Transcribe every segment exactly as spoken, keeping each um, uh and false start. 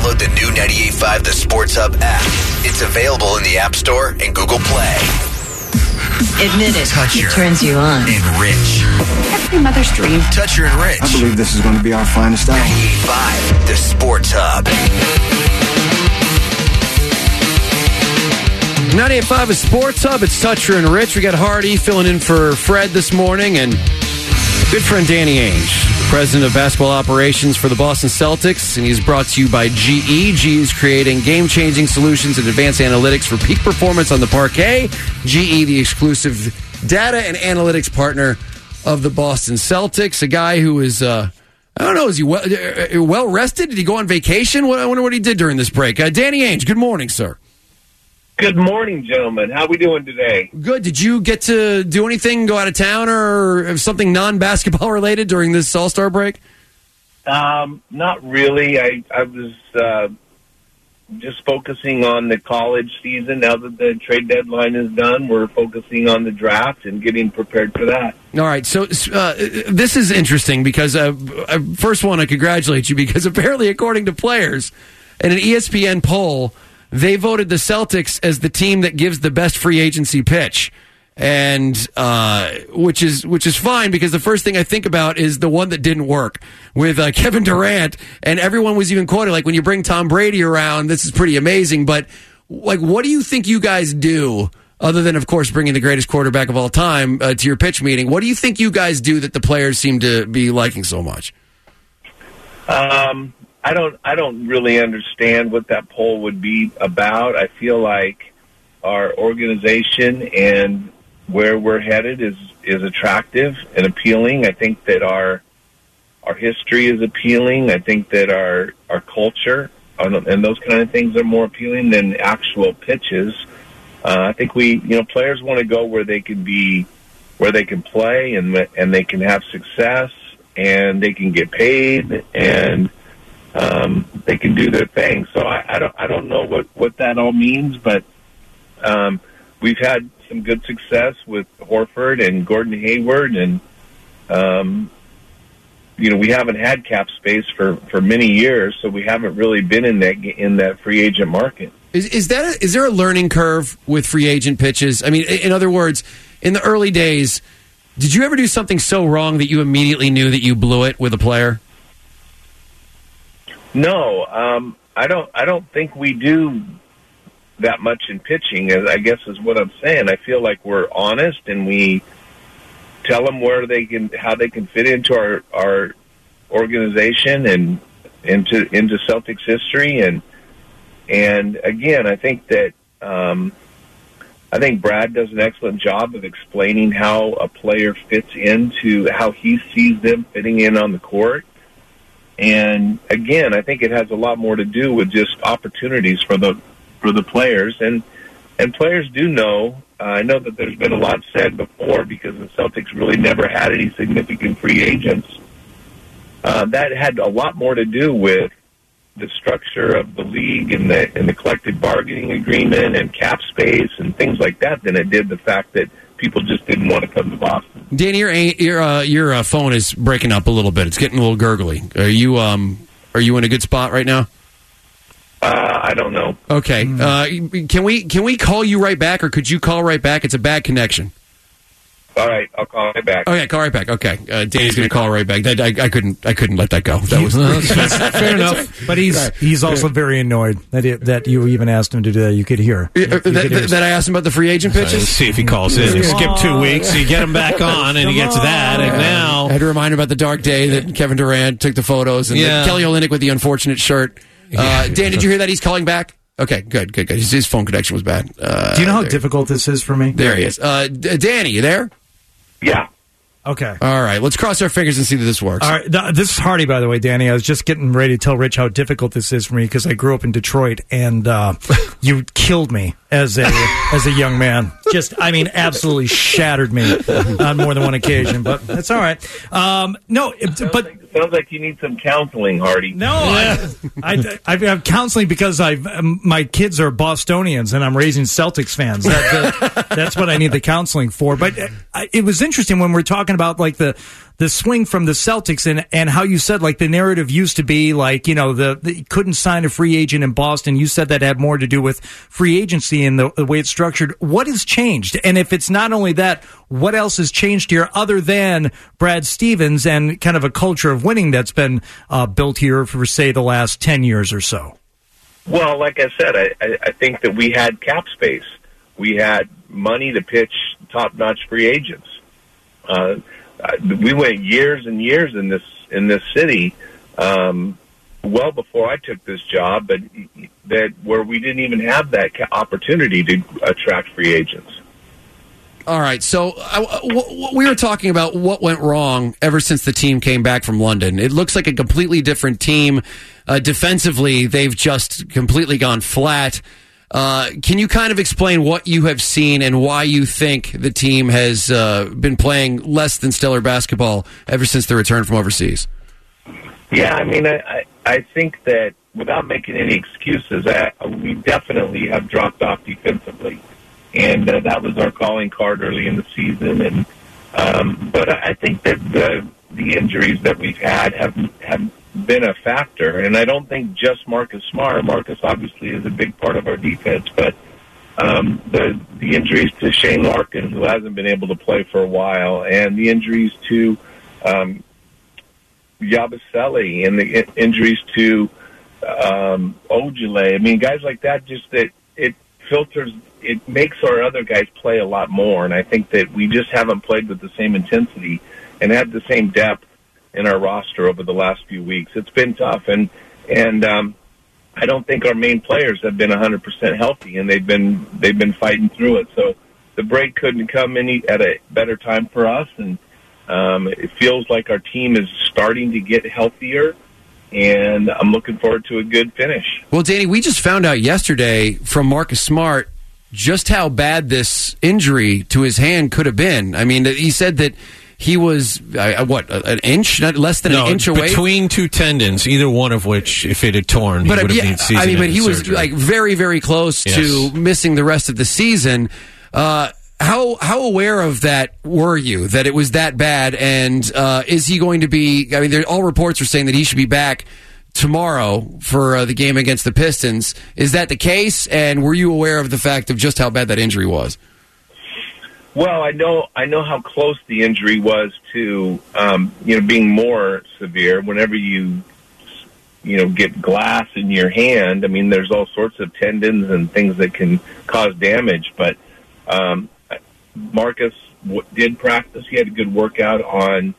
download the new ninety-eight point five The Sports Hub app. It's available in the App Store and Google Play. Admit it. Toucher. It turns you on. Enrich. Every mother's dream. Toucher Enrich. I believe this is going to be our finest hour. ninety-eight point five The Sports Hub. ninety-eight point five is Sports Hub. It's Toucher and Rich. We got Hardy filling in for Fred this morning, and good friend Danny Ainge, president of basketball operations for the Boston Celtics, and he's brought to you by G E. G E is creating game-changing solutions and advanced analytics for peak performance on the parquet. G E, the exclusive data and analytics partner of the Boston Celtics. A guy who is, uh, I don't know, is he well, uh, well rested? Did he go on vacation? What, I wonder what he did during this break. Uh, Danny Ainge, good morning, sir. Good morning, gentlemen. How are we doing today? Good. Did you get to do anything, go out of town, or something non-basketball related during this All-Star break? Um, not really. I, I was uh, just focusing on the college season. Now that the trade deadline is done, we're focusing on the draft and getting prepared for that. All right. So uh, this is interesting because uh, I first want to congratulate you because apparently, according to players, in an E S P N poll, they voted the Celtics as the team that gives the best free agency pitch, and uh, which is which is fine because the first thing I think about is the one that didn't work with uh, Kevin Durant, and everyone was even quoted like, when you bring Tom Brady around, this is pretty amazing. But like, what do you think you guys do other than, of course, bringing the greatest quarterback of all time uh, to your pitch meeting? What do you think you guys do that the players seem to be liking so much? Um. I don't I don't really understand what that poll would be about. I feel like our organization and where we're headed is, is attractive and appealing. I think that our our history is appealing. I think that our our culture and those kind of things are more appealing than actual pitches. Uh, I think we you know players want to go where they can be where they can play and and they can have success and they can get paid and Um, they can do their thing. So I, I don't I don't know what, what that all means, but um, we've had some good success with Horford and Gordon Hayward, and um, you know we haven't had cap space for, for many years, so we haven't really been in that in that free agent market. Is, is that a, is there a learning curve with free agent pitches? I mean, in other words, in the early days, did you ever do something so wrong that you immediately knew that you blew it with a player? No, um, I don't. I don't think we do that much in pitching. As I guess is what I'm saying. I feel like we're honest and we tell them where they can, how they can fit into our our organization and into into Celtics history. And and again, I think that um, I think Brad does an excellent job of explaining how a player fits into how he sees them fitting in on the court. And again, I think it has a lot more to do with just opportunities for the for the players, and and players do know. Uh, I know that there's been a lot said before because the Celtics really never had any significant free agents. Uh, that had a lot more to do with the structure of the league and the and the collective bargaining agreement and cap space and things like that than it did the fact that people just didn't want to come to Boston. Danny, your your uh, your uh, phone is breaking up a little bit. It's getting a little gurgly. Are you um are you in a good spot right now? Uh, I don't know. Okay. Mm. Uh, can we can we call you right back, or could you call right back? It's a bad connection. All right, I'll call right back. Okay, call right back. Okay, uh, Danny's going to call right back. That, I, I couldn't, I couldn't let that go. That was that's fair enough. But he's he's also very annoyed that it, that you even asked him to do that. You could hear you, that, could hear that I asked him about the free agent pitches. Let's see if he calls in. You skip two weeks, you get him back on, and he gets that, and now I had to remind him about the dark day that Kevin Durant took the photos and yeah. Kelly Olynyk with the unfortunate shirt. Uh, Dan, did you hear that he's calling back? Okay, good, good, good. His, his phone connection was bad. Uh, do you know how there. difficult this is for me? There he is. Uh, D- Danny, you there? Yeah. Okay. All right. Let's cross our fingers and see that this works. All right. Th- this is Hardy, by the way, Danny. I was just getting ready to tell Rich how difficult this is for me because I grew up in Detroit, and uh, you killed me as a as a young man. Just, I mean, absolutely shattered me on more than one occasion. But that's all right. Um, no, it, sounds but. Like, sounds like you need some counseling, Hardy. No, yeah. I, I, I have counseling because I um, my kids are Bostonians and I'm raising Celtics fans. That, uh, that's what I need the counseling for. But uh, it was interesting when we're talking about like the the swing from the Celtics and, and how you said, like, the narrative used to be, like, you know, the, the couldn't sign a free agent in Boston. You said that had more to do with free agency and the, the way it's structured. What has changed? And if it's not only that, what else has changed here other than Brad Stevens and kind of a culture of winning that's been uh, built here for, say, the last ten years or so? Well, like I said, I, I, I think that we had cap space. We had money to pitch top-notch free agents. Uh, we went years and years in this in this city, um, well before I took this job, but that where we didn't even have that opportunity to attract free agents. All right, so uh, w- we were talking about what went wrong ever since the team came back from London. It looks like a completely different team. Uh, defensively, they've just completely gone flat. Uh, can you kind of explain what you have seen and why you think the team has uh, been playing less than stellar basketball ever since the return from overseas? Yeah, I mean, I, I think that without making any excuses, I, we definitely have dropped off defensively. And uh, that was our calling card early in the season. And um, But I think that the, the injuries that we've had have have been a factor, and I don't think just Marcus Smart. Marcus obviously is a big part of our defense, but um, the the injuries to Shane Larkin, who hasn't been able to play for a while, and the injuries to um, Yabusele, and the injuries to um, Ojale. I mean, guys like that, just that it filters, it makes our other guys play a lot more, and I think that we just haven't played with the same intensity and had the same depth in our roster over the last few weeks. It's been tough, and and um, I don't think our main players have been one hundred percent healthy, and they've been they've been fighting through it. So the break couldn't come any at a better time for us, and um, it feels like our team is starting to get healthier, and I'm looking forward to a good finish. Well, Danny, we just found out yesterday from Marcus Smart just how bad this injury to his hand could have been. I mean, he said that he was, uh, what, an inch, not less than no, an inch away? Between two tendons, either one of which, if it had torn, but, he would have yeah, been season I mean, but he was surgery. like very, very close yes. to missing the rest of the season. Uh, how how aware of that were you, that it was that bad? And uh, is he going to be, I mean, all reports are saying that he should be back tomorrow for uh, the game against the Pistons. Is that the case? And were you aware of the fact of just how bad that injury was? Well, I know I know how close the injury was to, um, you know, being more severe. Whenever you, you know, get glass in your hand, I mean, there's all sorts of tendons and things that can cause damage. But um, Marcus w- did practice. He had a good workout on,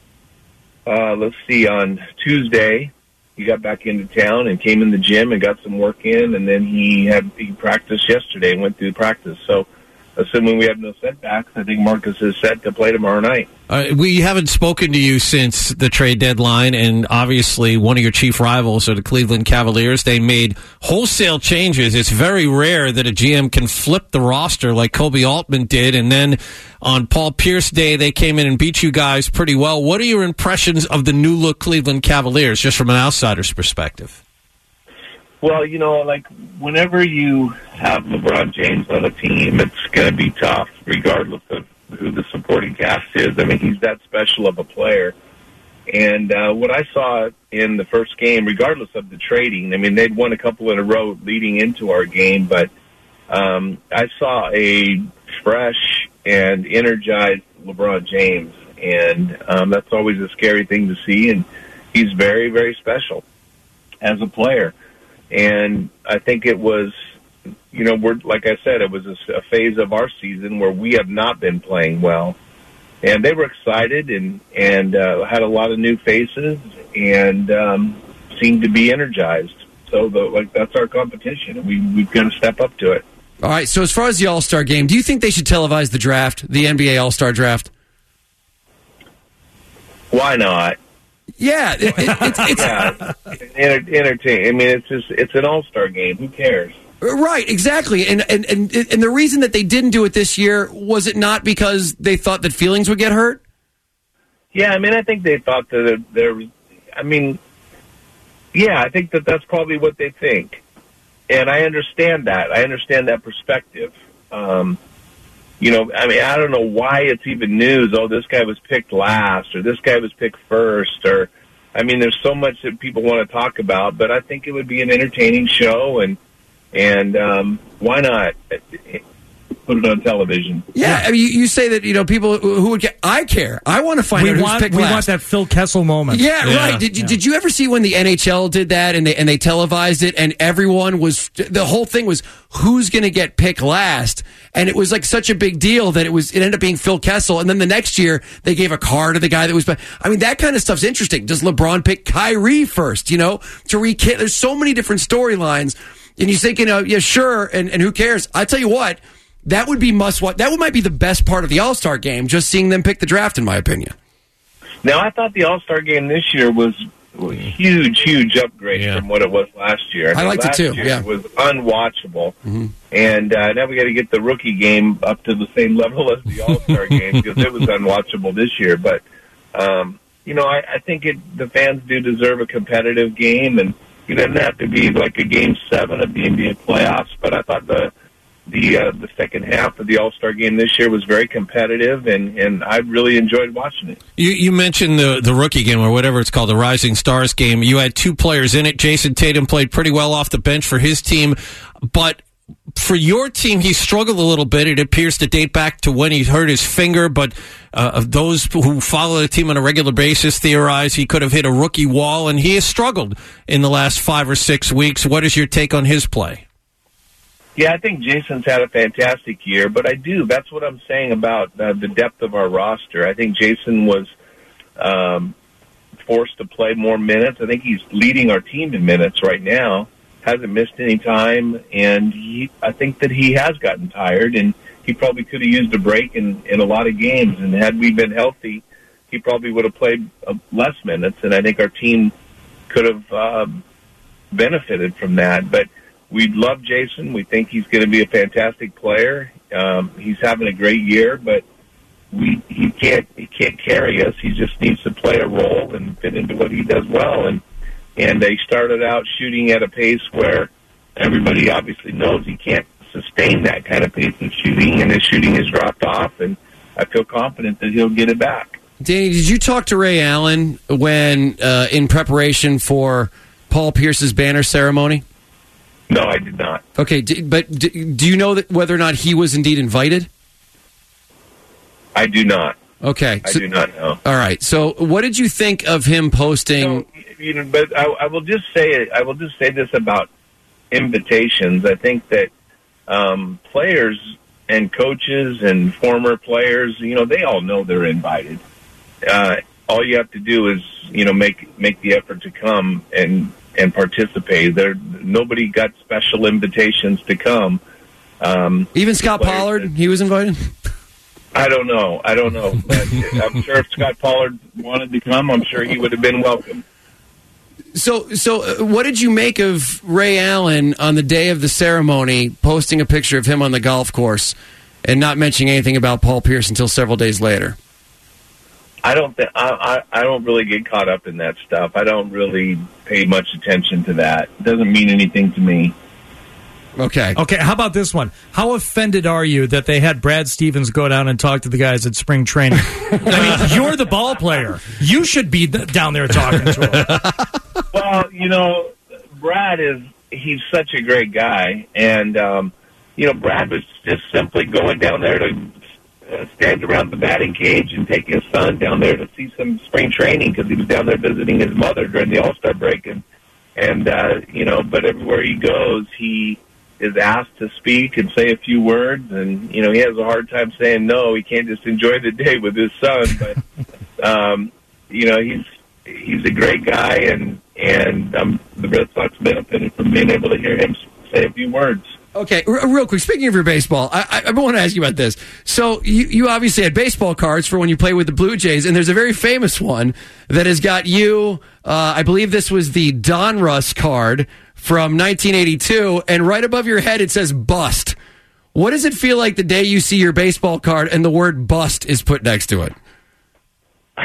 uh, let's see, on Tuesday. He got back into town and came in the gym and got some work in, and then he had he practiced yesterday and went through practice. So, assuming we have no setbacks, I think Marcus is set to play tomorrow night. Uh, we haven't spoken to you since the trade deadline, and obviously one of your chief rivals are the Cleveland Cavaliers. They made wholesale changes. It's very rare that a G M can flip the roster like Kobe Altman did, and then on Paul Pierce Day, they came in and beat you guys pretty well. What are your impressions of the new-look Cleveland Cavaliers, just from an outsider's perspective? Well, you know, like, whenever you have LeBron James on a team, it's going to be tough, regardless of who the supporting cast is. I mean, he's that special of a player. And uh, what I saw in the first game, regardless of the trading, I mean, they'd won a couple in a row leading into our game, but um, I saw a fresh and energized LeBron James, and um, that's always a scary thing to see, and he's very, very special as a player. And I think it was, you know, we're like I said, it was a, a phase of our season where we have not been playing well. And they were excited and, and uh, had a lot of new faces and um, seemed to be energized. So, the, like, that's our competition, and we, we've got to step up to it. All right, so as far as the All-Star game, do you think they should televise the draft, the N B A All-Star draft? Why not? Yeah, it, it, it's, it's yeah, Enter, entertain. I mean, it's just it's an all-star game. Who cares? Right, exactly. And, and and and the reason that they didn't do it this year, was it not because they thought that feelings would get hurt? Yeah, I mean, I think they thought that there was. I mean, yeah, I think that that's probably what they think, and I understand that. I understand that perspective. Um, you know, I mean, I don't know why it's even news. Oh, this guy was picked last, or this guy was picked first, or, I mean, there's so much that people want to talk about, but I think it would be an entertaining show, and, and, um, why not put it on television? Yeah, I mean, you, you say that, you know, people who would get, I care. I want to find we out want, who's picked We last. want that Phil Kessel moment. Yeah, Yeah. right. Did you, Yeah. did you ever see when the N H L did that and they and they televised it and everyone was the whole thing was who's going to get picked last, and it was like such a big deal that it was it ended up being Phil Kessel, and then the next year they gave a car to the guy that was. I mean, that kind of stuff's interesting. Does LeBron pick Kyrie first? You know, Tariq Hill. There's so many different storylines, and you think, you know, yeah, sure, and and who cares? I tell you what. That would be must watch. That would might be the best part of the All-Star game, just seeing them pick the draft, in my opinion. Now, I thought the All-Star game this year was a huge, huge upgrade Yeah. from what it was last year. I liked it last too, Year yeah. It was unwatchable. Mm-hmm. And uh, now we got to get the rookie game up to the same level as the All-Star game because it was unwatchable this year. But, um, you know, I, I think it, the fans do deserve a competitive game, and it doesn't have to be like a game seven of the N B A playoffs, but I thought the The uh, the second half of the All-Star game this year was very competitive, and, and I really enjoyed watching it. You, you mentioned the the rookie game, or whatever it's called, the Rising Stars game. You had two players in it. Jason Tatum played pretty well off the bench for his team, but for your team, he struggled a little bit. It appears to date back to when he hurt his finger, but uh, of those who follow the team on a regular basis theorize he could have hit a rookie wall, and he has struggled in the last five or six weeks. What is your take on his play? Yeah, I think Jason's had a fantastic year, but I do. That's what I'm saying about uh, the depth of our roster. I think Jason was um, forced to play more minutes. I think he's leading our team in minutes right now. Hasn't missed any time, and he, I think that he has gotten tired, and he probably could have used a break in, in a lot of games. And had we been healthy, he probably would have played uh, less minutes, and I think our team could have uh, benefited from that. But we love Jason. We think he's going to be a fantastic player. Um, he's having a great year, but we he can't he can't carry us. He just needs to play a role and fit into what he does well. And and they started out shooting at a pace where everybody obviously knows he can't sustain that kind of pace of shooting, and his shooting has dropped off. And I feel confident that he'll get it back. Danny, did you talk to Ray Allen when uh, in preparation for Paul Pierce's banner ceremony? No, I did not. Okay, d- but d- do you know that whether or not he was indeed invited? I do not. Okay, I so- do not know. All right. So, what did you think of him posting? So, you know, but I, I will just say I will just say this about invitations. I think that um, players and coaches and former players, you know, they all know they're invited. Uh, all you have to do is, you know, make make the effort to come and and participate. There, nobody got special invitations to come. Um, Even Scott players Pollard, that- he was invited? I don't know. I don't know. But I'm sure if Scott Pollard wanted to come, I'm sure he would have been welcome. So, so uh, what did you make of Ray Allen on the day of the ceremony posting a picture of him on the golf course and not mentioning anything about Paul Pierce until several days later? I don't think I, I I don't really get caught up in that stuff. I don't really pay much attention to that. It doesn't mean anything to me. Okay. Okay, how about this one? How offended are you that they had Brad Stevens go down and talk to the guys at spring training? I mean, you're the ball player. You should be th- down there talking to them. Well, you know, Brad is he's such a great guy, and um, you know, Brad was just simply going down there to uh, stand around the batting cage and take his son down there to see some spring training because he was down there visiting his mother during the All-Star break, and and uh, you know, but everywhere he goes, he is asked to speak and say a few words, and you know, he has a hard time saying no. He can't just enjoy the day with his son, but um, you know, he's he's a great guy, and and um, the Red Sox benefited from being able to hear him say a few words. Okay, R- real quick, speaking of your baseball, I, I, I want to ask you about this. So, you, you obviously had baseball cards for when you play with the Blue Jays, and there's a very famous one that has got you, uh, I believe this was the Donruss card from nineteen eighty-two, and right above your head it says bust. What does it feel like the day you see your baseball card and the word bust is put next to it?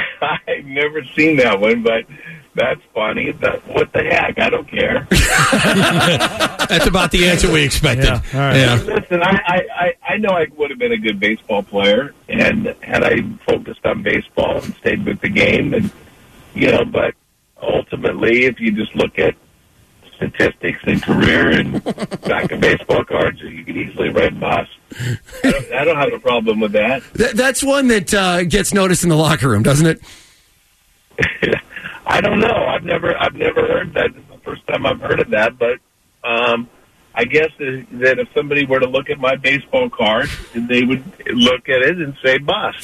I've never seen that one, but that's funny. That, what the heck? I don't care. That's about the answer we expected. Yeah, all right. Yeah. Listen, I, I, I, I know I would have been a good baseball player, and had I focused on baseball and stayed with the game, and you know, but ultimately, if you just look at statistics and career and back of baseball cards, you could easily write boss. I don't, I don't have a problem with that. Th- that's one that uh, gets noticed in the locker room, doesn't it? I don't know. I've never, I've never heard that. It's the first time I've heard of that. But um, I guess that, that if somebody were to look at my baseball card, they would look at it and say boss.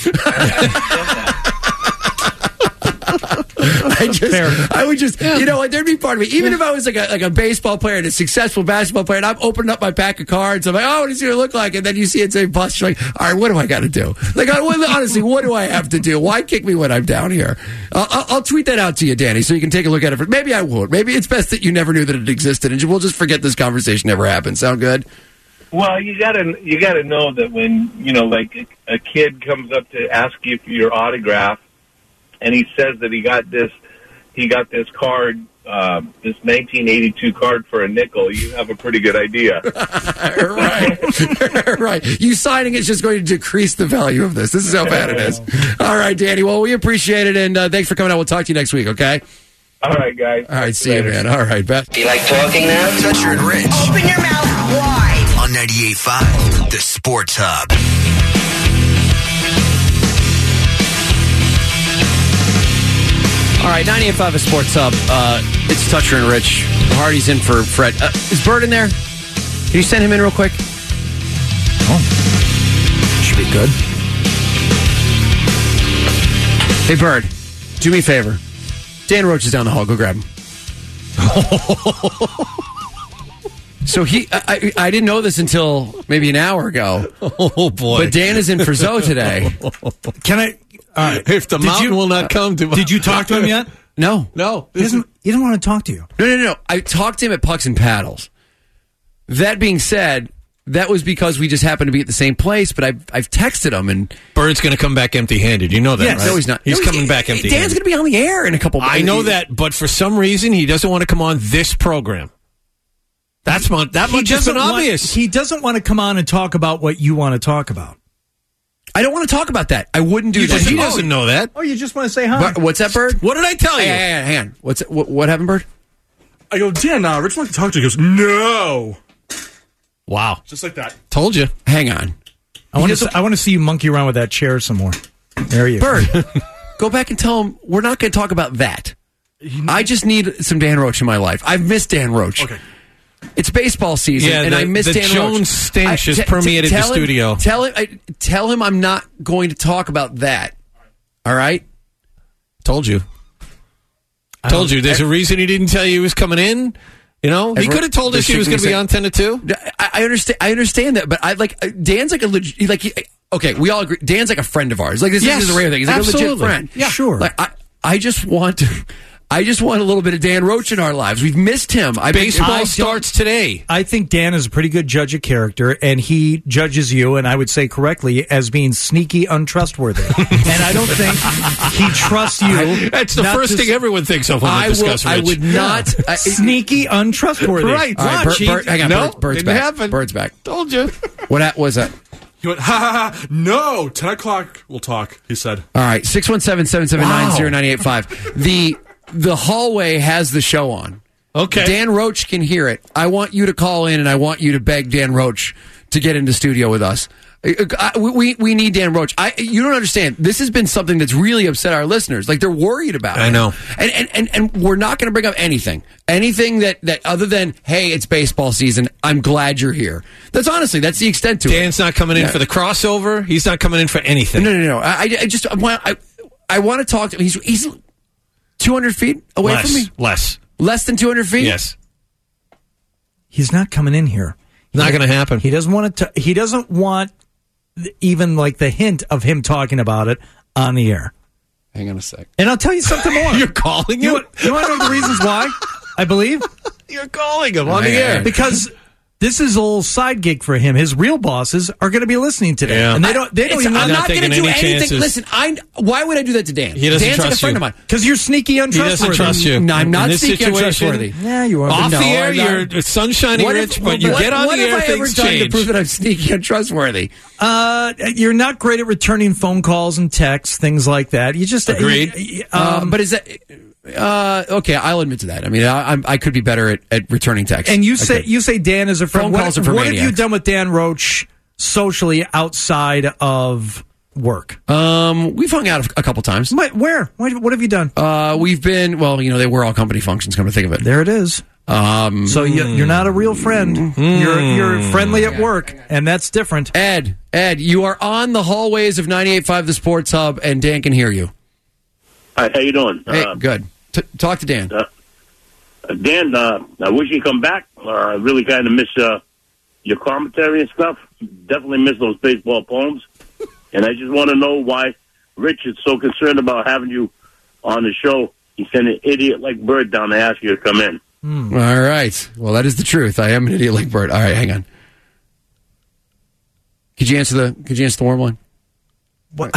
I just, I would just, you know, there'd be part of me, even if I was like a like a baseball player and a successful basketball player, and I'm opening up my pack of cards, I'm like, oh, what does it look like? And then you see it say bust, you're like, all right, what do I got to do? Like, I, honestly, what do I have to do? Why kick me when I'm down here? Uh, I'll, I'll tweet that out to you, Danny, so you can take a look at it. For, maybe I won't. Maybe it's best that you never knew that it existed, and we'll just forget this conversation ever happened. Sound good? Well, you gotta you gotta know that when you know, like a, a kid comes up to ask you for your autograph, and he says that he got this, he got this card, uh, this nineteen eighty-two card for a nickel. You have a pretty good idea, right? Right. You signing it's just going to decrease the value of this. This is how bad it is. All right, Danny. Well, we appreciate it, and uh, thanks for coming out. We'll talk to you next week. Okay. All right, guys. All right. See you, man. All right, Beth. Do you like talking now? Toucher and Rich. Open your mouth wide. On ninety-eight point five, the Sports Hub. All right, ninety-eight point five is Sports Hub. Uh, it's Toucher and Rich. Hardy's in for Fred. Uh, is Bird in there? Can you send him in real quick? Oh, should be good. Hey, Bird, do me a favor. Dan Roach is down the hall. Go grab him. So he, I, I didn't know this until maybe an hour ago. Oh, boy. But Dan is in for Zoe today. Can I? Uh, if the did mountain you- will not come to Did you talk to him yet? No. No. He doesn't. He doesn't want to talk to you. No, no, no, no. I talked to him at Pucks and Paddles. That being said, that was because we just happened to be at the same place, but I've, I've texted him and... Bird's going to come back empty-handed. You know that, Yes. right? No, he's not. He's No, coming he- back he- empty-handed. Dan's going to be on the air in a couple I know that, but for some reason, he doesn't want to come on this program. That's mon- that He much has been doesn't want- obvious. He doesn't want to come on and talk about what you want to talk about. I don't want to talk about that. I wouldn't do He that. doesn't, he doesn't know that. Oh, you just want to say hi. But what's that, Bird? What did I tell you? Hey, hey, hey, hang on. What's it, what, what happened, Bird? I go, Dan, uh, Rich wants to talk to you. He goes, no. Wow. Just like that. Told you. Hang on. I want to. I want to see you monkey around with that chair some more. There you go. Bird, go back and tell him we're not going to talk about that. I just need some Dan Roach in my life. I've missed Dan Roach. Okay. It's baseball season, Yeah, and the- I miss the Dan Roach. Jones stench I- has t- t- permeated the tell him- studio. Tell him, I, tell him I'm not going to talk about that. All right? Told you. Told you. There's a reason he didn't tell you he was coming in. You know, he Everyone- could have told us there he was should going to be be some- on ten to two. I, I understand. I understand that, but I like uh, Dan's like a legit. Like, he, okay, we all agree. Dan's like a friend of ours. Like this Yes, is a rare thing. He's like a legit absolutely. friend. Yeah. Sure. Like I, I just want. I just want a little bit of Dan Roach in our lives. We've missed him. I Baseball I starts today. I think Dan is a pretty good judge of character, and he judges you, and I would say correctly, as being sneaky, untrustworthy. And I don't think he trusts you. That's the not first to thing s- everyone thinks of when I they will. discuss I Rich. would not. I, Sneaky, untrustworthy. Right. All right, Watch. Bert, Bert, hang on. No, Bert, Bird's didn't back. happen. Bird's back. Told you. What at, was that? He went, ha ha ha, no, ten o'clock, we'll talk, he said. All right, six one seven, seven seven nine, zero nine eight five. The the hallway has the show on. Okay. Dan Roach can hear it. I want you to call in, and I want you to beg Dan Roach to get into studio with us. I, we we need Dan Roach. I you don't understand. This has been something that's really upset our listeners. Like they're worried about it. I know. And and and, and we're not going to bring up anything, anything that, that other than hey, it's baseball season. I'm glad you're here. That's honestly that's the extent to it. Dan's not coming in Yeah. for the crossover. He's not coming in for anything. No, no, no. I, I just I want I, I want to talk to him. He's he's two hundred feet away Less. from me. Less. Less than two hundred feet. Yes. He's not coming in here. Not going to happen. He doesn't want to. He doesn't want th- even like the hint of him talking about it on the air. Hang on a sec. And I'll tell you something more. You're calling You, him? you want to know the reasons why? I believe You're calling him on the Yeah. air. because This is a little side gig for him. His real bosses are going to be listening today, Yeah. and they don't. They don't It's- even. I'm not not going taking to do any anything. chances. Listen, I. Why would I do that to Dan? He doesn't Dan's like a trust friend you. of mine. Because you're sneaky, He untrustworthy. doesn't trust you. No, I'm In not this sneaky situation, untrustworthy. Yeah, you are. Off No, the air, I'm not. you're sunshiny What rich, if- but you what- get on what the have air, I ever things done to change. prove that I'm sneaky untrustworthy? Uh, you're not great at returning phone calls and texts, things like that. You just Agreed. you- Um, um, but is that uh, okay? I'll admit to that. I mean, I, I'm- I could be better at, at returning texts. and you I say could. you say Dan is a friend. Phone What, calls are for what have you maniacs. done with Dan Roach socially outside of work? Um, we've hung out a couple times. My- Where? What, what have you done? Uh, we've been well. You know, they were all company functions. Come to think of it. There it is. Um, So you, you're not a real friend. You're you're friendly at work, and that's different. Ed, Ed, you are on the hallways of ninety-eight point five The Sports Hub, and Dan can hear you. Hi, how you doing? Hey, Uh, good. T- talk to Dan. uh, Dan, uh, I wish you'd come back. Uh, I really kind of miss uh, your commentary and stuff. Definitely miss those baseball poems. And I just want to know why Rich is so concerned about having you on the show. He sent an idiot like Bird down to ask you to come in. All right. Well, that is the truth. I am an idiot like Bird. All right, hang on. Could you answer the? Could you answer the warm line? What?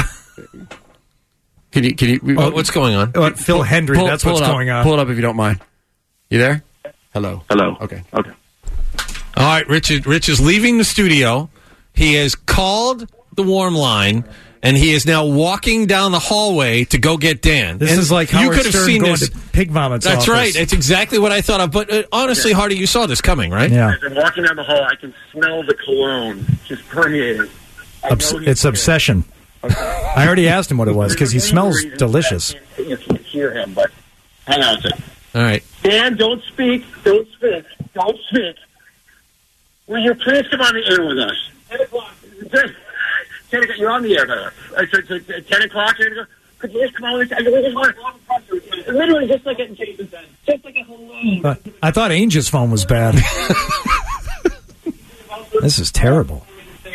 Can you? Can you? Oh, what's going on? What, Phil Hendry. pull- that's pull what's it up. going on. Pull it up if you don't mind. You there? Hello. Hello. Okay. Okay. All right, Rich is, Rich is leaving the studio. He has called the warm line, and he is now walking down the hallway to go get Dan. This And is like you Howard could have Stern seen going this. to Pig Vomit's That's office. right. It's exactly what I thought of. But uh, honestly, Hardy, you saw this coming, right? Yeah. As I'm walking down the hall, I can smell the cologne just permeating. I know Obs- he's it's here. obsession. I already asked him what it was because he There's smells many reasons delicious. I can't, you can't hear him, but hang on a second. All right. Dan, don't speak. Don't speak. Don't speak. Will you please come on the air with us? Ten o'clock. Ten o'clock. You're on the air, brother. Uh, so, so, uh, Ten o'clock. You're gonna go, could you just come on with us? I just want literally just like a just like a hello. Uh, I thought Angel's phone was bad. This is terrible.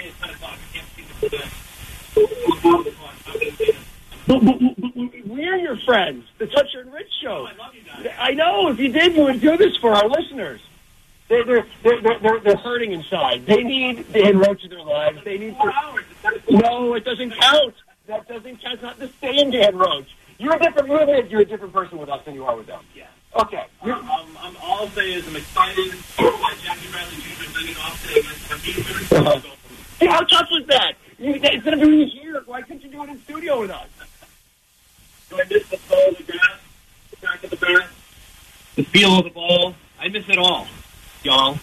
But, but, but we're your friends. The Toucher and Rich show. I know. If you did, you would do this for our listeners. They're they're they're they're, they're, they're hurting inside. They need Dan Roach in their lives. They need. No, it doesn't count. That doesn't count. It's not the same Dan Roach. You're a different. You're a, you're a different person with us than you are with them. Yeah. Okay. Um, I'm, all I'll say is I'm excited that Jackie Bradley Junior leading off today. Uh-huh. See, how tough was that? You, instead of doing it here, why couldn't you do it in studio with us? Do I miss the ball, the grass, the back of the bat, the feel of the ball? I miss it all, y'all.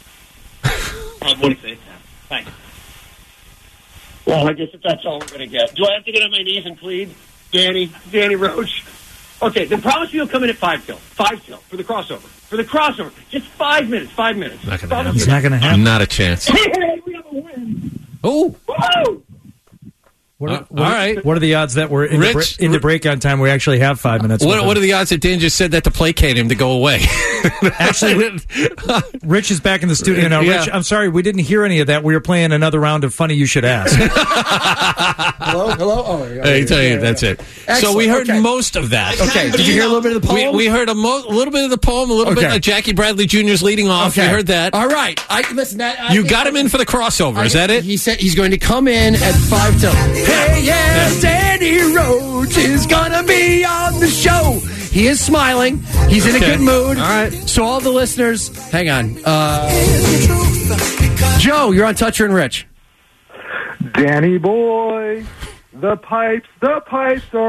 I want to say that. Thanks. Well, I guess if that's all we're going to get. Do I have to get on my knees and plead? Danny, Danny Roach. Okay, then promise me you'll come in at five till. Five till for the crossover. For the crossover. Just five minutes. Five minutes. Not going to happen. It's not going to happen. Not a chance. Hey, we have a win. Oh. Woo! What, Uh, what, all right. What are the odds that we're into, Rich- bre- into break on time? We actually have five minutes. What, with what are him. the odds that Dan just said that to placate him to go away? Actually, Rich is back in the studio now. Yeah. Rich, I'm sorry, we didn't hear any of that. We were playing another round of Funny You Should Ask. Hello. Hello. Oh, yeah, I tell you, that's it. So Excellent. we heard Okay. most of that. Okay. Did you hear a little bit of the We, poem? we heard a, mo- a little bit of the poem, a little bit Okay. of Jackie Bradley Junior's leading off. We heard that. All right. I listen. That I You think- got him in for the crossover. Is I- that it? He said he's going to come in at five till. Hey, yeah, Danny Roach is gonna be on the show. He is smiling. He's in a Okay. good mood. All right. So all the listeners, hang on. Uh, Joe, you're on Toucher and Rich. Danny boy, the pipes, the pipes are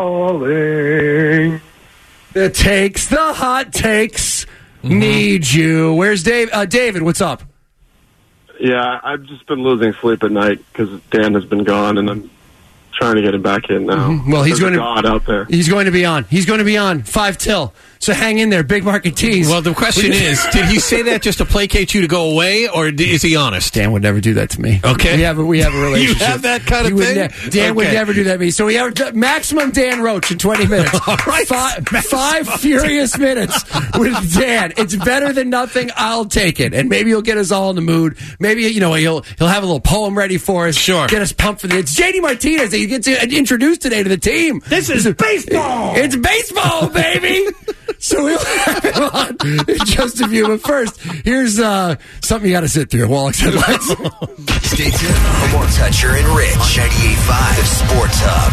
calling. The takes, the hot takes, need you. Where's Dave? Uh, David, what's up? Yeah, I've just been losing sleep at night because Dan has been gone, and I'm trying to get him back in now. Mhm. Well, he's There's going a to God out there. He's going to be on. He's going to be on five till. So hang in there, big market tease. Well, the question is, did he say that just to placate you to go away, or d- is he honest? Dan would never do that to me. Okay. we have a, we have a relationship. You have that kind of He would thing? ne- Dan would Okay. never do that to me. So we have uh, maximum Dan Roach in twenty minutes. All right. Five, five furious minutes with Dan. It's better than nothing. I'll take it, and maybe he'll get us all in the mood. Maybe you know he'll he'll have a little poem ready for us. Sure. Get us pumped for the. It's J D Martinez that you get to introduce today to the team. This is baseball! It's baseball, baby. So we'll have him on in just a few. But first, here's uh, something you got to sit through. Wallach's headlines. Stay tuned for more Toucher and Rich. ninety-eight point five The Sports Hub.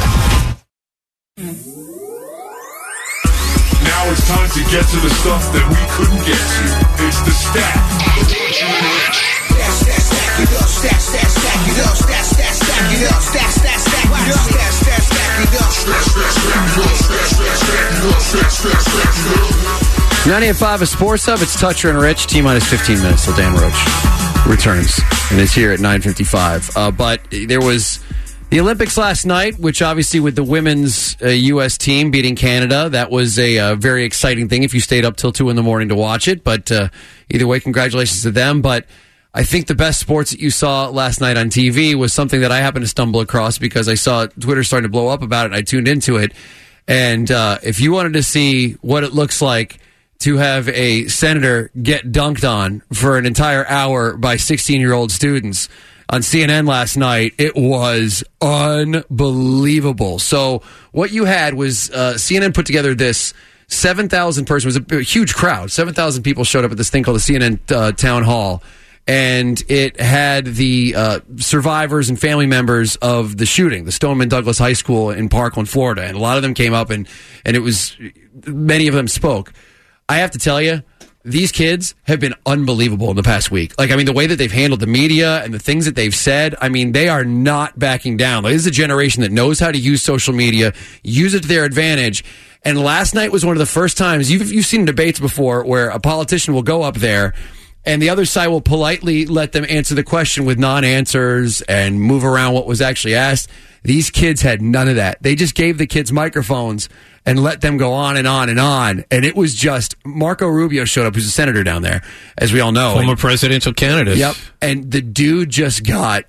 Now it's time to get to the stuff that we couldn't get to. It's the stack of Toucher and Rich. Stack, stack, stack it up. Stack, stack, stack it up. Stack, stack, stack it up. Stack, stack, stack it up. Stack, stack, stack it up. Stack, stack, stack it up. Stack, stack, stack it up. Stack, stack, stack it up. ninety-eight point five A Sports Hub. It's Toucher and Rich. T minus fifteen minutes till Dan Roach returns and is here at nine fifty-five. Uh, but there was the Olympics last night, which obviously with the women's uh, U S team beating Canada, that was a uh, very exciting thing if you stayed up till two in the morning to watch it. But uh, either way, congratulations to them. But I think the best sports that you saw last night on T V was something that I happened to stumble across because I saw Twitter starting to blow up about it and I tuned into it. And uh, if you wanted to see what it looks like to have a senator get dunked on for an entire hour by sixteen-year-old students on C N N last night, it was unbelievable. So what you had was uh, C N N put together this seven thousand person, it was a, a huge crowd. seven thousand people showed up at this thing called the C N N uh, Town Hall. And it had the uh, survivors and family members of the shooting, the Stoneman Douglas High School in Parkland, Florida. And a lot of them came up and, and it was, many of them spoke. I have to tell you, these kids have been unbelievable in the past week. Like, I mean, the way that they've handled the media and the things that they've said, I mean, they are not backing down. Like, this is a generation that knows how to use social media, use it to their advantage. And last night was one of the first times, you've, you've seen debates before where a politician will go up there and the other side will politely let them answer the question with non-answers and move around what was actually asked. These kids had none of that. They just gave the kids microphones and let them go on and on and on. And it was just, Marco Rubio showed up, who's a senator down there, as we all know. Former and, presidential candidate. Yep. And the dude just got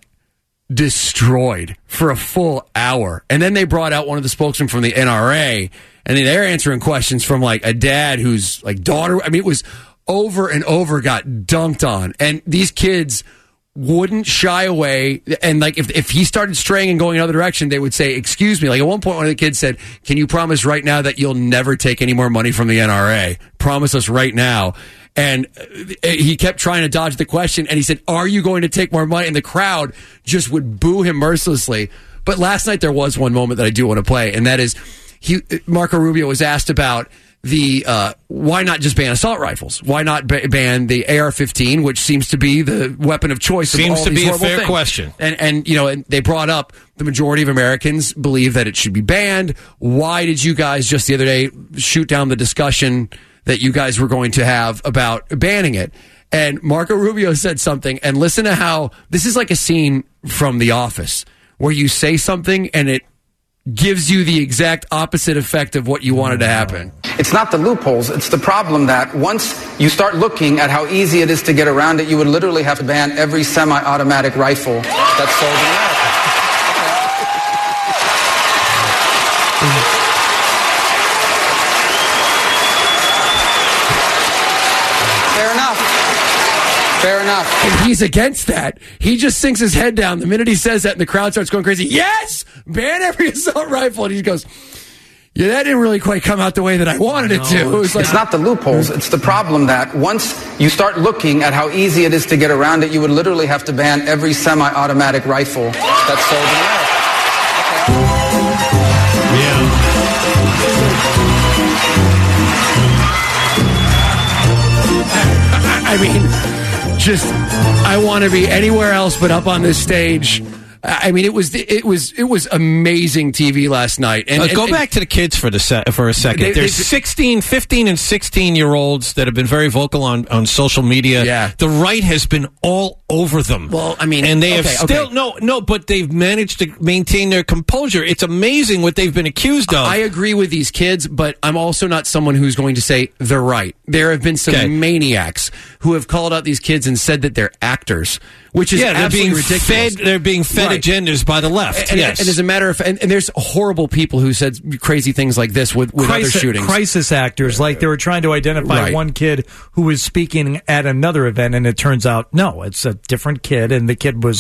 destroyed for a full hour. And then they brought out one of the spokesmen from the N R A, and they're answering questions from like a dad whose like daughter. I mean, it was over and over got dunked on. And these kids wouldn't shy away. And like if if he started straying and going another direction, they would say, excuse me. Like at one point, one of the kids said, can you promise right now that you'll never take any more money from the N R A? Promise us right now. And he kept trying to dodge the question. And he said, are you going to take more money? And the crowd just would boo him mercilessly. But last night there was one moment that I do want to play. And that is he, Marco Rubio was asked about the uh, why not just ban assault rifles? Why not ba- ban the A R fifteen, which seems to be the weapon of choice? Seems of all to these be a fair things. question. And and you know, and they brought up the majority of Americans believe that it should be banned. Why did you guys just the other day shoot down the discussion that you guys were going to have about banning it? And Marco Rubio said something, and listen to how this is like a scene from The Office where you say something and it gives you the exact opposite effect of what you wanted to happen. It's not the loopholes. It's the problem that once you start looking at how easy it is to get around it, you would literally have to ban every semi-automatic rifle that's sold in America. Fair enough. Fair enough. And he's against that. He just sinks his head down the minute he says that, and the crowd starts going crazy. Yes! Ban every assault rifle. And he goes, yeah, that didn't really quite come out the way that I wanted it to. It was like, it's not the loopholes. It's the problem that once you start looking at how easy it is to get around it, you would literally have to ban every semi-automatic rifle that's sold in America. I mean, just, I want to be anywhere else but up on this stage. I mean, it was it was it was amazing T V last night. And, uh, and go and, back to the kids for the se- for a second. They, There's they, sixteen, fifteen, and sixteen year olds that have been very vocal on, on social media. Yeah. The right has been all over them. Well, I mean, and they okay, have still okay. no no, but they've managed to maintain their composure. It's amazing what they've been accused of. I agree with these kids, but I'm also not someone who's going to say they're right. There have been some okay. maniacs who have called out these kids and said that they're actors, which is yeah, they're absolutely being ridiculous. fed. They're being fed right. agendas by the left. And, yes, and as a matter of, and, and there's horrible people who said crazy things like this with, with crisis, other shootings. Crisis actors, like they were trying to identify right. one kid who was speaking at another event, and it turns out no, it's a different kid, and the kid was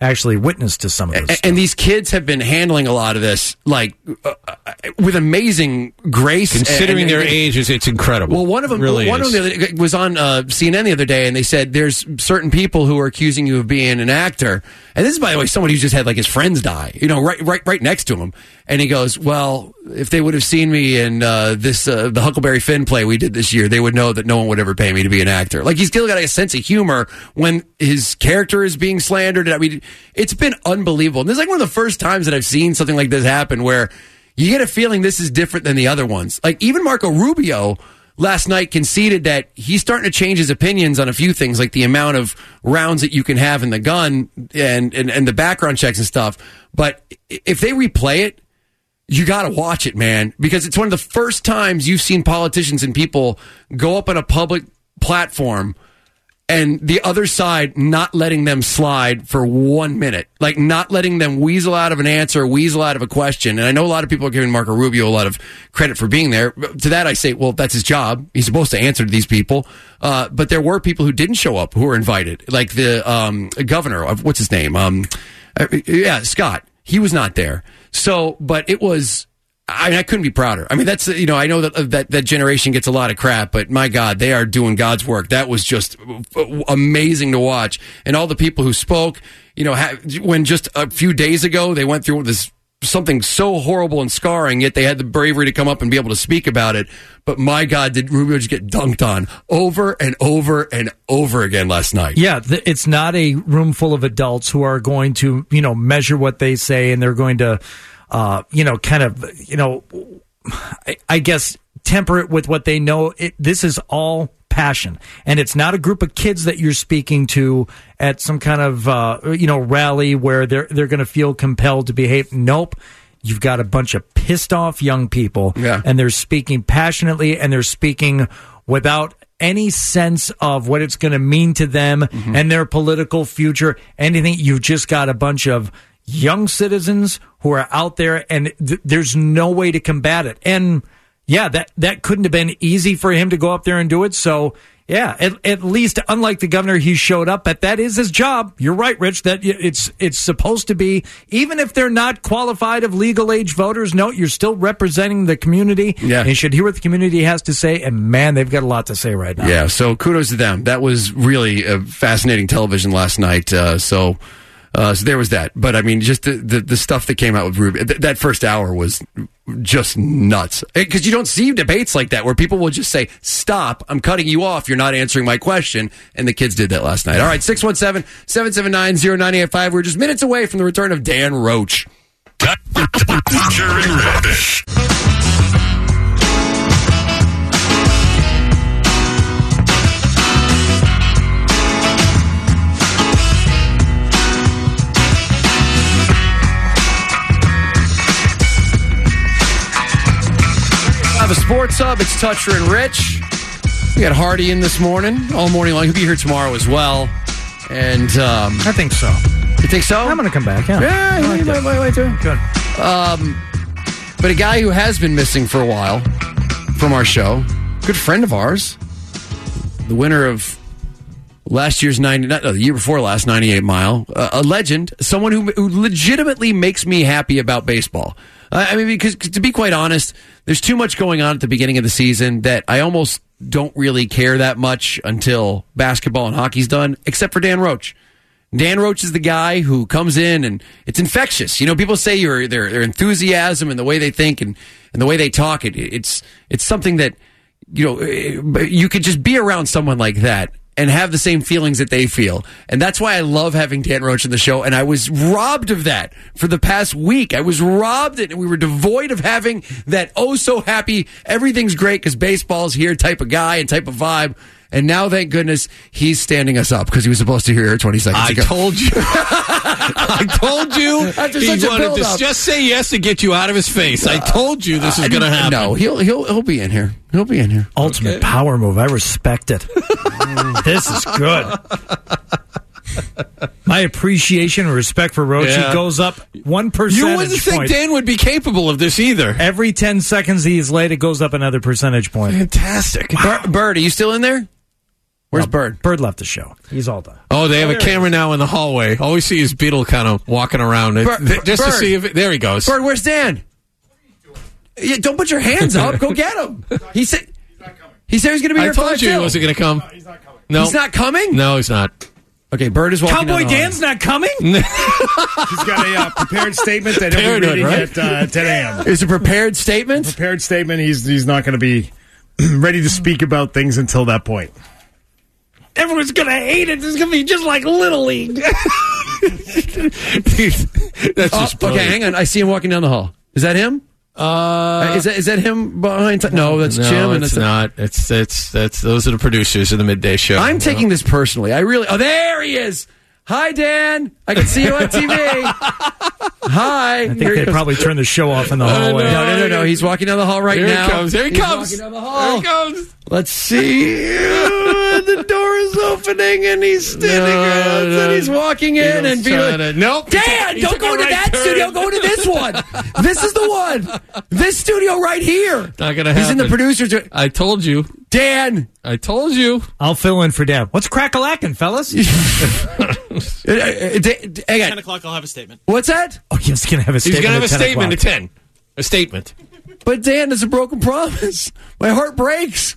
actually witness to some of this. And, and these kids have been handling a lot of this like uh, with amazing grace, considering and, and, their and, ages. It's incredible. Well, one of them, really one is. of them the other, was on uh, C N N the other day, and they said there's certain people who are accusing you of being an actor. And this is, by the way, someone who just had like his friends die, you know, right, right, right next to him. And he goes, "Well, if they would have seen me in uh, this uh, the Huckleberry Finn play we did this year, they would know that no one would ever pay me to be an actor." Like he's still got a sense of humor when his character is being slandered. I mean, it's been unbelievable. And this is like one of the first times that I've seen something like this happen, where you get a feeling this is different than the other ones. Like even Marco Rubio last night conceded that he's starting to change his opinions on a few things, like the amount of rounds that you can have in the gun and, and, and the background checks and stuff. But if they replay it, you got to watch it, man, because it's one of the first times you've seen politicians and people go up on a public platform and the other side not letting them slide for one minute, like not letting them weasel out of an answer, weasel out of a question. And I know a lot of people are giving Marco Rubio a lot of credit for being there. To that, I say, well, that's his job. He's supposed to answer to these people. Uh, but there were people who didn't show up who were invited, like the um, governor of, what's his name? Um, uh, yeah, Scott. He was not there. So, but it was, I mean, I couldn't be prouder. I mean, that's, you know, I know that, that that generation gets a lot of crap, but my God, they are doing God's work. That was just amazing to watch. And all the people who spoke, you know, ha- when just a few days ago, they went through this something so horrible and scarring, yet they had the bravery to come up and be able to speak about it. But my God, did Rubio just get dunked on over and over and over again last night. Yeah, th- it's not a room full of adults who are going to, you know, measure what they say, and they're going to, uh, you know, kind of, you know, I, I guess temper it with what they know. It, this is all passion, and it's not a group of kids that you're speaking to at some kind of uh, you know rally where they're they're going to feel compelled to behave. Nope, you've got a bunch of pissed off young people, yeah. and they're speaking passionately, and they're speaking without any sense of what it's going to mean to them mm-hmm. and their political future. Anything. You've just got a bunch of young citizens who are out there, and th- there's no way to combat it. And yeah, that, that couldn't have been easy for him to go up there and do it. So, yeah, at, at least, unlike the governor, he showed up, but that is his job. You're right, Rich, that it's it's supposed to be, even if they're not qualified of legal age voters, no, you're still representing the community. Yeah. And you should hear what the community has to say, and man, they've got a lot to say right now. Yeah, so kudos to them. That was really a fascinating television last night. Uh, so... Uh, so there was that. But, I mean, just the, the, the stuff that came out with Rubio, th- that first hour was just nuts. Because you don't see debates like that where people will just say, stop, I'm cutting you off, you're not answering my question. And the kids did that last night. All right, six one seven, seven seven nine, zero nine eight five. We're just minutes away from the return of Dan Roach. Butcher and Rich. Have a sports hub. It's Toucher and Rich. We got Hardy in this morning, all morning long. He'll be here tomorrow as well. And um, I think so. You think so? I'm going to come back. Yeah, yeah. I like wait, wait, wait, wait. Good. Um, but a guy who has been missing for a while from our show, good friend of ours, the winner of last year's ninety, not, no, the year before last ninety-eight mile, uh, a legend, someone who, who legitimately makes me happy about baseball. I mean, because to be quite honest, there's too much going on at the beginning of the season that I almost don't really care that much until basketball and hockey's done, except for Dan Roach. Dan Roach is the guy who comes in and it's infectious. You know, people say your their their enthusiasm and the way they think and, and the way they talk. It, it's it's something that, you know, you could just be around someone like that and have the same feelings that they feel. And that's why I love having Dan Roach on the show. And I was robbed of that for the past week. I was robbed, and we were devoid of having that oh so happy, everything's great because baseball's here type of guy and type of vibe. And now, thank goodness, he's standing us up because he was supposed to hear her twenty seconds I ago. I told you. I told you. After he such a wanted to build-up. just say yes to get you out of his face. I told you this Uh, is going to happen. No, he'll he'll he'll be in here. He'll be in here. Ultimate Okay. power move. I respect it. This is good. My appreciation and respect for Roach Yeah. goes up one You percentage wouldn't think point. Dan would be capable of this either. Every ten seconds he's late, it goes up another percentage point. Fantastic. Bir- Bird, are you still in there? Where's Well, Bird? Bird left the show. He's all done. Oh, they have Oh, a there camera now in the hallway. All we see is Beetle kind of walking around it, Bird- th- just to Bird. see if it, there he goes. Bird, where's Dan? Yeah, don't put your hands up. Go get him. He said he said he was going to be I here. told five you he till. wasn't going to come. No, he's not coming. No, He's not coming. No, he's not. Okay, Bird is walking. Cowboy down the hall. Dan's not coming? He's got a uh, prepared statement that he'll be Parenthood, reading right? at uh, ten a.m. It's a prepared statement. Prepared statement. He's he's not going to be ready to speak about things until that point. Everyone's going to hate it. This is going to be just like Little League. That's Oh, just okay, brilliant. hang on. I see him walking down the hall. Is that him? Uh, is that is that him behind? T- no, that's no, Jim. And it's that's not. It's it's that's those are the producers of the midday show. I'm taking this personally. I really. Oh, there he is. Hi, Dan. I can see you on T V. Hi. I think they probably turned the show off in the hallway. No, no, no, no. He's walking down the hall right Here he now. comes. Here he He's comes. walking down the hall. Here he comes. Let's see. The door is opening and he's standing No, around no. and he's walking in Beetle's and being trying like, to- Nope. He Dan, took- he don't took go a into right that turn. studio. Go into this one. This is the one. This studio right here. Not gonna He's in the happen. producers. I told you. Dan. I told you. I'll fill in for Dan. What's crack-a-lackin', fellas? Uh, uh, da- da- hang on. ten o'clock, I'll have a statement. What's that? Oh, he's going to have a He's statement gonna have a at ten statement o'clock. at ten. A statement. But Dan, it's a broken promise. My heart breaks.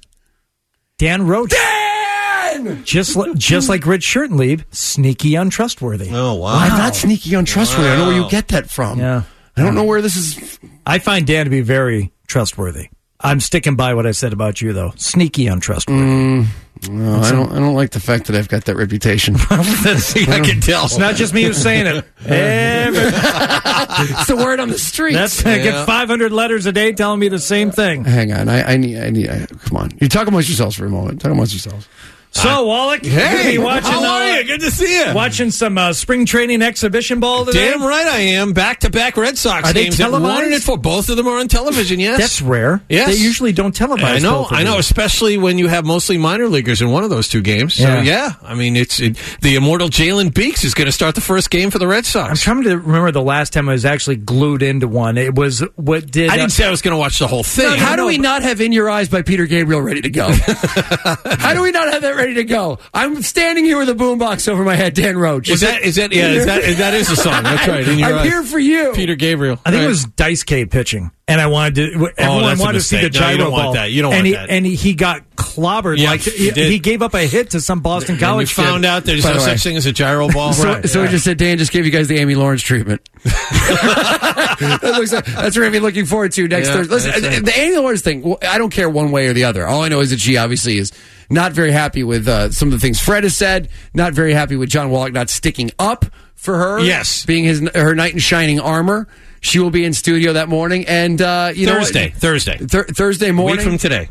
Dan Roach. Dan! Just, li- just like Rich Shirtleib, sneaky untrustworthy. Oh, wow. I'm not sneaky untrustworthy. I don't know where you get that from. Yeah. I don't know where this is. I find Dan to be very trustworthy. I'm sticking by what I said about you, though. Sneaky untrustworthy. Mm, no, I don't. I don't like the fact that I've got that reputation. See, I can tell. It's not just me who's saying it. Every- It's the word on the streets. That's I get five hundred letters a day telling me the same thing. Hang on. I, I need. I need. I, come on. You talk amongst yourselves for a moment. Talk amongst yourselves. So, Wallach, you're gonna Hey, be watching, how are uh, you? Good to see you. Watching some uh, spring training exhibition ball today? Damn right I am. Back-to-back Red Sox Are they games. televised? One and four. Both of them are on television, yes. That's rare. Yes. They usually don't televise I know, both of I know, these. especially when you have mostly minor leaguers in one of those two games. So, Yeah. yeah, I mean, it's it, the immortal Jalen Beeks is going to start the first game for the Red Sox. I'm trying to remember the last time I was actually glued into one. It was what did... I uh, didn't say I was going to watch the whole thing. No, how do we not have In Your Eyes by Peter Gabriel ready to go? How do we not have that ready to go? I'm standing here with a boombox over my head, Dan Roach. Is that, is that, yeah, is that, is that is the song. That's right. In Your I'm Eyes. here for you. Peter Gabriel. I think Right. it was Dice K pitching, and I wanted to. Everyone that's a wanted to see the mistake. No, gyro you don't want ball. that. You don't and want he, that. And he, he got clobbered. Yeah, like he he, did. he gave up a hit to some Boston And College we found kid. out there's By no the way. such thing as a gyro ball. So, Right. so we just said Dan just gave you guys the Amy Lawrence treatment. that looks like, that's what we're going to be looking forward to next Yeah, Thursday. Listen, that's right. the Amy Lawrence thing, well, I don't care one way or the other. All I know is that she obviously is not very happy with uh, some of the things Fred has said, not very happy with John Wallach not sticking up for her. Yes. Being his her knight in shining armor. She will be in studio that morning. And, uh, you Thursday. know what? Thursday. Thur- Thursday morning. Week from today.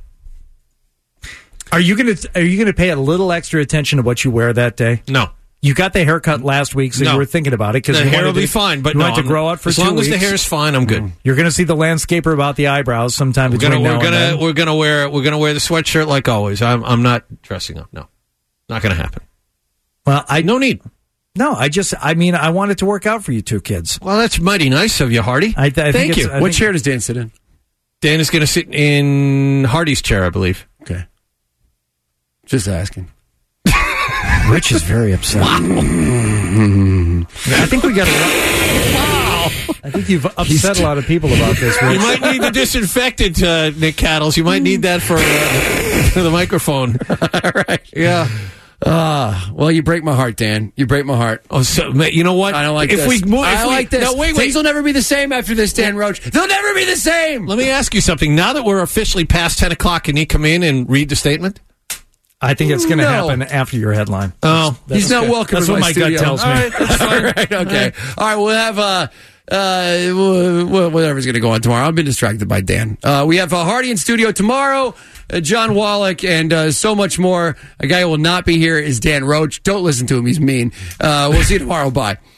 Are you going to Are you going to pay a little extra attention to what you wear that day? No. You got the haircut last week, so No. you were thinking about it because The you hair wanted will be to- fine, but you no, wanted to I'm- grow out for as two long weeks. as the hair is fine, I'm good. You're going to see the landscaper about the eyebrows sometime We're between gonna now we're and gonna then. we're gonna wear we're gonna wear the sweatshirt like always. I'm I'm not dressing up. No, not gonna happen. Well, I no need. No, I just I mean I want it to work out for you two kids. Well, that's mighty nice of you, Hardy. I, I think Thank it's- you. I What think- chair does Dan sit in? Dan is gonna sit in Hardy's chair, I believe. Okay. Just asking. Rich is very upset. I think we got. Wow! I think you've upset a lot of people about this. Rich. You might need the disinfectant, uh, Nick Cattles. You might need that for, uh, for the microphone. All right. Yeah. Ah, well, you break my heart, Dan. You break my heart. Oh, so ma- you know what? I don't like if this. we move, I if we, like this. No, wait, wait. Things will never be the same after this, Dan Roach. They'll never be the same. Let me ask you something. Now that we're officially past ten o'clock, can he come in and read the statement? I think it's going to No. happen after your headline. Oh, He's not good. welcome. That's in what my gut studio. tells me. All right, that's fine. All right, okay. All right, we'll have uh, uh, wh- whatever's going to go on tomorrow. I've been distracted by Dan. Uh, we have uh, Hardy in studio tomorrow. Uh, John Wallach and uh, so much more. A guy who will not be here is Dan Roach. Don't listen to him; he's mean. Uh, we'll see you tomorrow. Bye.